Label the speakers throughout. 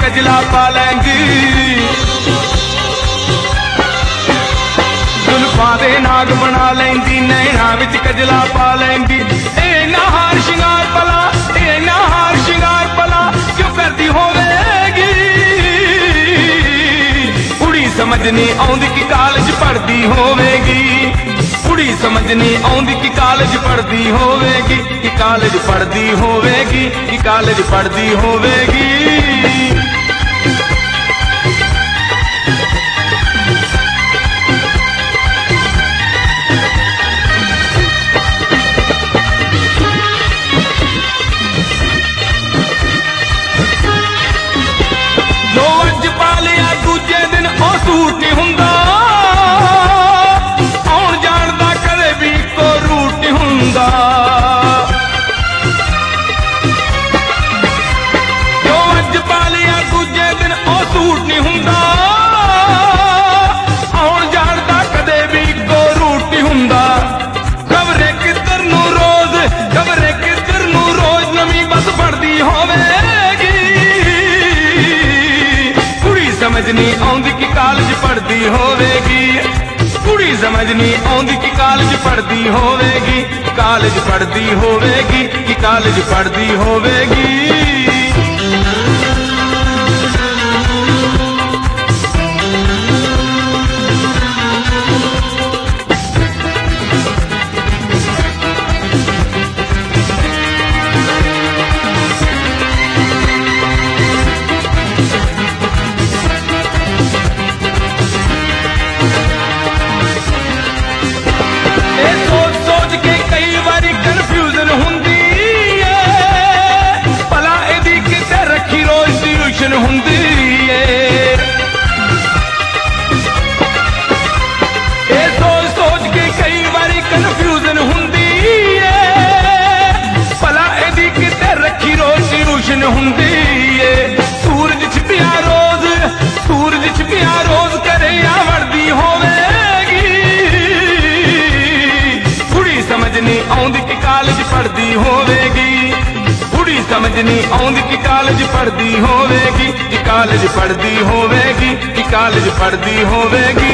Speaker 1: कजला पा लैंदी, जुल्फां दे नाग बना लैंदी, नैना विच कजला पा लैंदी। इन्ना हार शिंगार भला, इन्ना हार शिंगार भला क्यों करदी होवेगी? कुड़ी समझ नहीं आउंदी कि कॉलेज पढ़दी होवेगी, कुड़ी समझ नहीं आउंदी कि कॉलेज पढ़दी होवेगी, कि कॉलेज पढ़दी होवेगी, कि कॉलेज पढ़दी होवेगी। जो अज पा लिया दूजे दिन ओ सूट नहीं हुंदा, आउण जाण दा कदे भी को रूट नहीं हुंदा। जो अज पा लिया दूजे दिन ओ सूट नहीं हुंदा, आउण जाण दा कदे भी को रूट नहीं हुंदा। खबरे किधर नूं रोज, खबरे किधर नूं रोज नवीं बस पढ़दी होवेगी। कुड़ी समझ नहीं आउंदी कि कॉलेज पढ़दी होवेगी, कुड़ी समझ नहीं आउंदी कि कॉलेज पढ़दी होवेगी, कॉलेज पढ़दी होवेगी, कि कॉलेज पढ़दी होवेगी। सूरज छिपिया रोज, सूरज छिपिया रोज करे या वरदी होवेगी। कुड़ी समझ नहीं आउंदी कि कॉलेज पढ़दी होवेगी, कुड़ी समझ नहीं आउंदी कि कॉलेज पढ़दी होवेगी, कि कॉलेज पढ़दी होवेगी, कि कॉलेज पढ़दी होवेगी।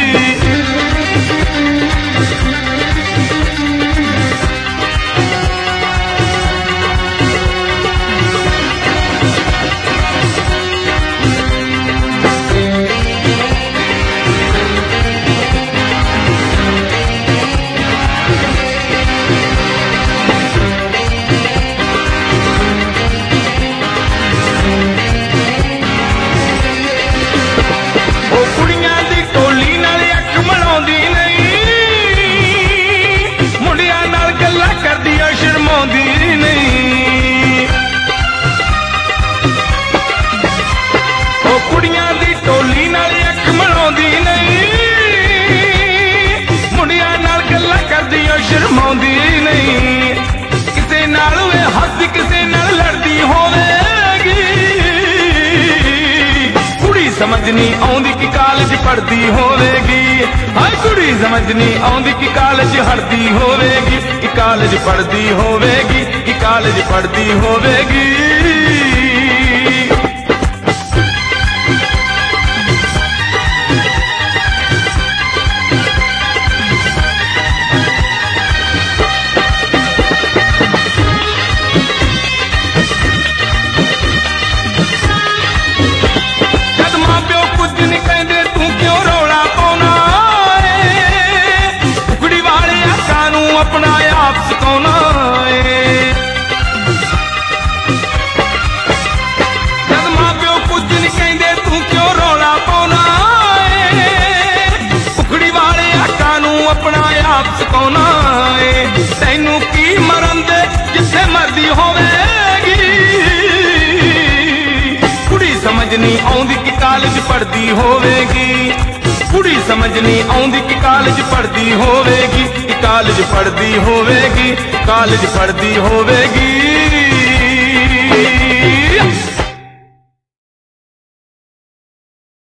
Speaker 1: शर्माउंदी नहीं, किसे नाल वे हंसदी, किसे नाल लड़दी होवेगी। कुड़ी समझ नहीं आउंदी कि कॉलेज पढ़दी होवेगी, हाय कुड़ी समझ नहीं आउंदी कि कॉलेज हड़दी होवेगी, कि कॉलेज पढ़दी होवेगी, कि कॉलेज पढ़दी होवेगी। अपना आप सिखाना है, जब मां प्यो कुछ नहीं कहते तू क्यों रौला पाना है। उखड़ी वाले आका नू अपना आप सिखाना है, तैनू की मरन दे जिथे मर्जी होवेगी। कुड़ी समझ नहीं आउंदी कि कॉलेज पढ़दी होवेगी, कुड़ी समझ नहीं आउंदी कि कॉलेज पढ़दी होवेगी, कि कॉलेज पढ़दी होवेगी, कॉलेज पढ़दी होवेगी।